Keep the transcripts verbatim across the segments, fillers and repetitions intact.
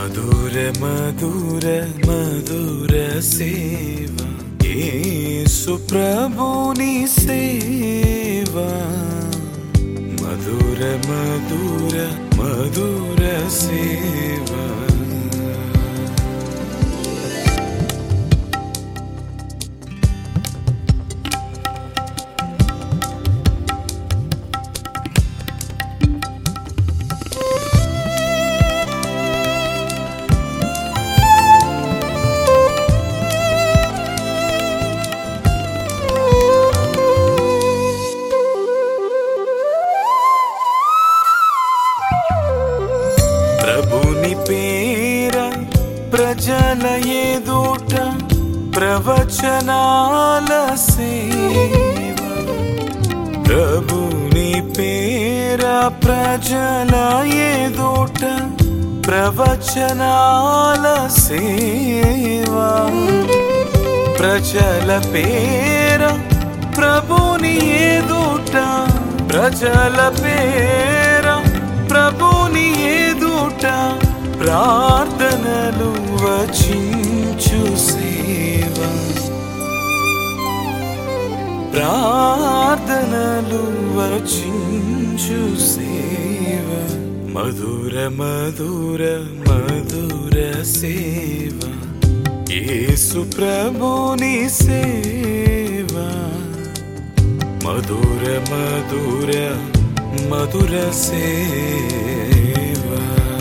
మధుర మధుర మధుర సేవ యేసు ప్రభుని సేవ మధుర మధుర మధుర సేవ ప్రభుని పేర ప్రజల ఎదుట ప్రవచనాల సేవ ప్రభుని పేర ప్రజల ఎదుట ప్రవచనాల సేవ ప్రజల పేర ప్రభుని ఎదుట ప్రజల పేర ప్రభుని ఎదుట ప్రార్థనలు వచించు సేవ ప్రార్థనలు వచించు సేవ మధుర మధుర మధుర సేవ యేసు ప్రభుని సేవ మధుర మధుర మధుర సేవ.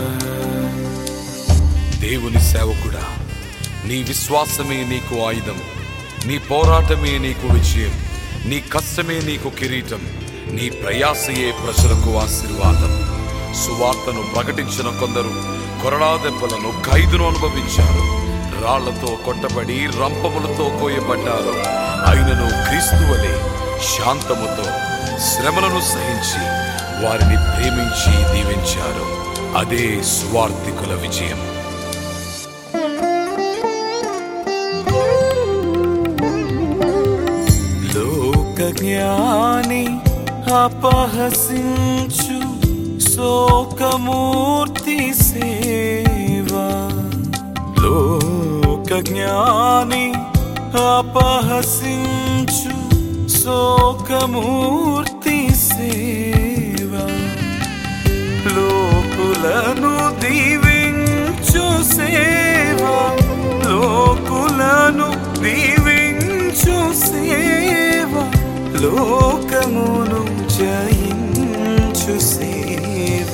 దేవుని సేవకుడా, నీ విశ్వాసమే నీకు ఆయుధం, నీ పోరాటమే నీకు విజయం, నీ కష్టమే నీకు కిరీటం, నీ ప్రయాసయే ప్రజలకు ఆశీర్వాదం. సువార్తను ప్రకటించిన కొందరు కొరడా దెబ్బలను ఖైదును అనుభవించారు, రాళ్లతో కొట్టబడి రంపములతో కోయబడ్డారు. అయినను క్రీస్తువలే శాంతముతో శ్రమలను సహించి వారిని ప్రేమించి దీవించారు. అదే సువార్తికుల విజయం. లోక జ్ఞాని అపహసించు శోకమూర్తి సేవ లోక జ్ఞాని అపహసించు శోకమూర్తి సేవ లోకులను దీవించు సేవ లోకులను దీవించు సేవ లోకమును జయించు సేవ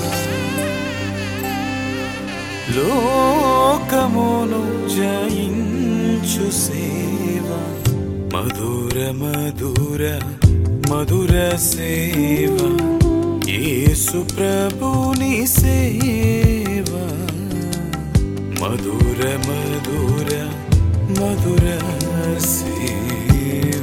లోకమును జయించు సేవ మధుర మధుర మధుర సేవ యేసు ప్రభుని సేవ మధుర మధుర మధుర సేవ.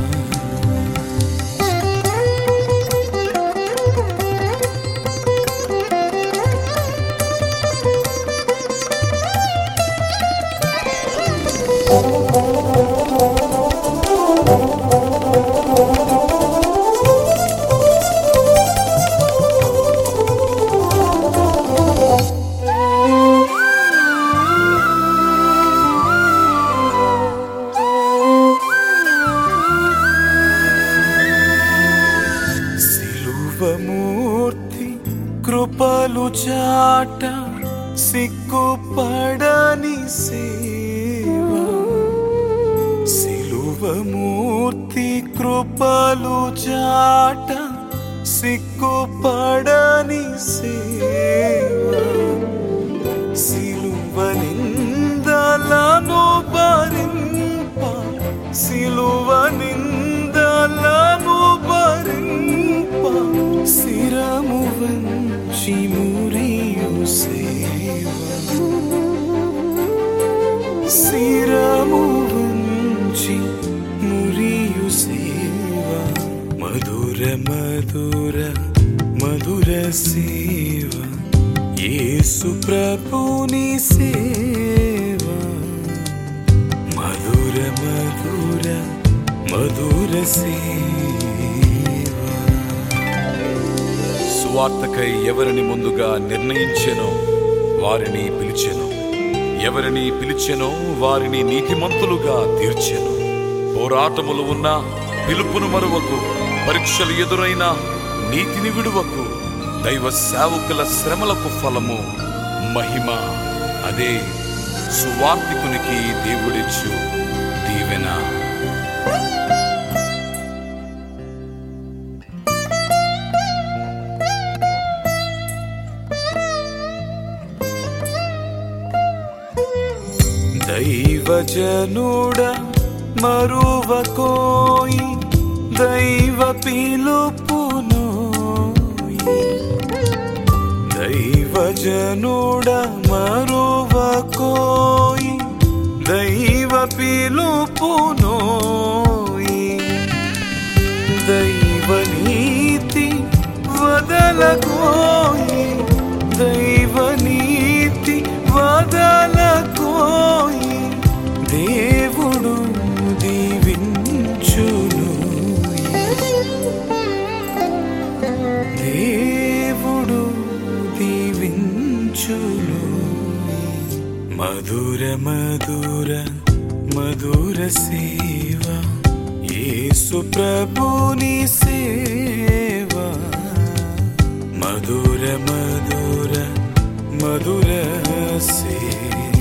శిలువమూర్తి కృపలు చాట సిగ్గుపడని సేవ శిలువమూర్తి కృపలు చాట సిగ్గుపడని సేవ శిలువ నిందలను భరింప శిలువ నిందలను భరింప శిరము వంచి మురియు సేవ శిరము వంచి మురియు సేవ మధుర మధుర మధుర సేవ యేసు ప్రభుని సేవ మధుర మధుర మధుర సేవ. సువార్తకై ఎవరిని ముందుగా నిర్ణయించెనో వారిని పిలిచెను. ఎవరిని పిలిచెనో వారిని నీతిమంతులుగా తీర్చెను. పోరాటములు ఉన్న పిలుపును మరువకు, పరీక్షలు ఎదురైన నీతిని విడువకు. దైవ సేవకుల శ్రమలకు ఫలము మహిమ. అదే సువార్తికునికి దేవుడిచ్చు దీవెన. దైవజనుడ మరువకోయి దైవ పిలుపునోయి. దైవజనుడ మరువకోయి దైవ పిలుపునోయి. దైవ నీతి వదలకోయి దైవ నీతి వదలకోయి. దేవుడు దీవించును, దేవుడు దీవించును. మధుర మధుర మధుర సేవ యేసు ప్రభుని సేవ. మధుర మధుర మధుర సేవ.